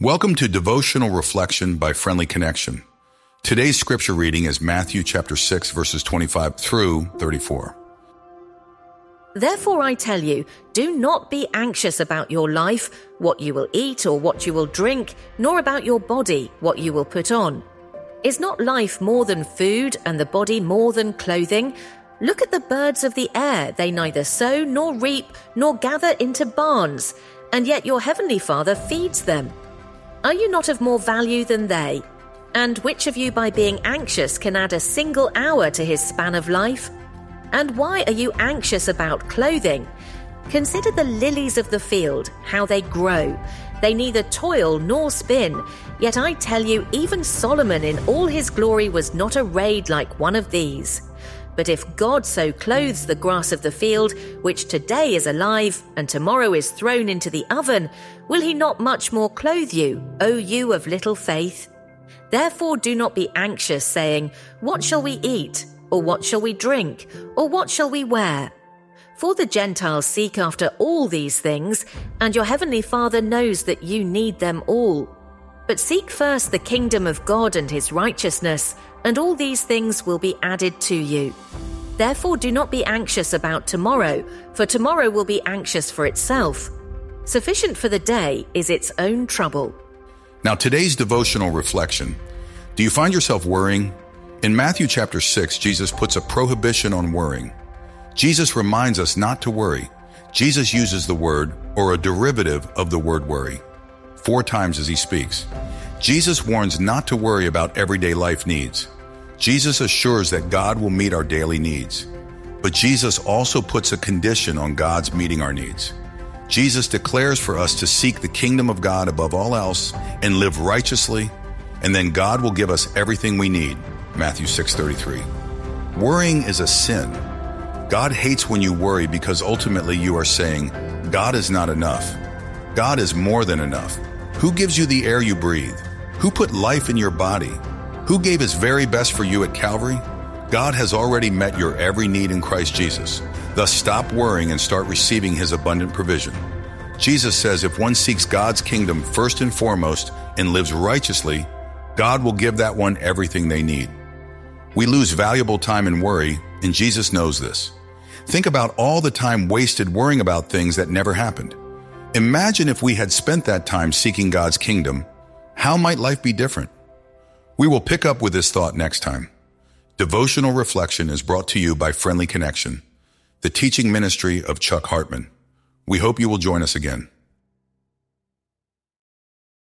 Welcome to Devotional Reflection by Friendly Connection. Today's scripture reading is Matthew chapter 6, verses 25 through 34. Therefore I tell you, do not be anxious about your life, what you will eat or what you will drink, nor about your body, what you will put on. Is not life more than food, and the body more than clothing? Look at the birds of the air, they neither sow nor reap, nor gather into barns, and yet your heavenly Father feeds them. Are you not of more value than they? And which of you by being anxious can add a single hour to his span of life? And why are you anxious about clothing? Consider the lilies of the field, how they grow. They neither toil nor spin. Yet I tell you, even Solomon in all his glory was not arrayed like one of these. But if God so clothes the grass of the field, which today is alive and tomorrow is thrown into the oven, will he not much more clothe you, O you of little faith? Therefore do not be anxious, saying, what shall we eat? Or what shall we drink? Or what shall we wear? For the Gentiles seek after all these things, and your heavenly Father knows that you need them all. But seek first the kingdom of God and his righteousness, and all these things will be added to you. Therefore do not be anxious about tomorrow, for tomorrow will be anxious for itself. Sufficient for the day is its own trouble. Now today's devotional reflection. Do you find yourself worrying? In Matthew chapter 6, Jesus puts a prohibition on worrying. Jesus reminds us not to worry. Jesus uses the word, or a derivative of the word worry, 4 times as he speaks. Jesus warns not to worry about everyday life needs. Jesus assures that God will meet our daily needs. But Jesus also puts a condition on God's meeting our needs. Jesus declares for us to seek the kingdom of God above all else and live righteously, and then God will give us everything we need. Matthew 6:33. Worrying is a sin. God hates when you worry because ultimately you are saying, God is not enough. God is more than enough. Who gives you the air you breathe? Who put life in your body? Who gave his very best for you at Calvary? God has already met your every need in Christ Jesus. Thus stop worrying and start receiving his abundant provision. Jesus says if one seeks God's kingdom first and foremost and lives righteously, God will give that one everything they need. We lose valuable time in worry, and Jesus knows this. Think about all the time wasted worrying about things that never happened. Imagine if we had spent that time seeking God's kingdom. How might life be different? We will pick up with this thought next time. Devotional Reflection is brought to you by Friendly Connection, the teaching ministry of Chuck Hartman. We hope you will join us again.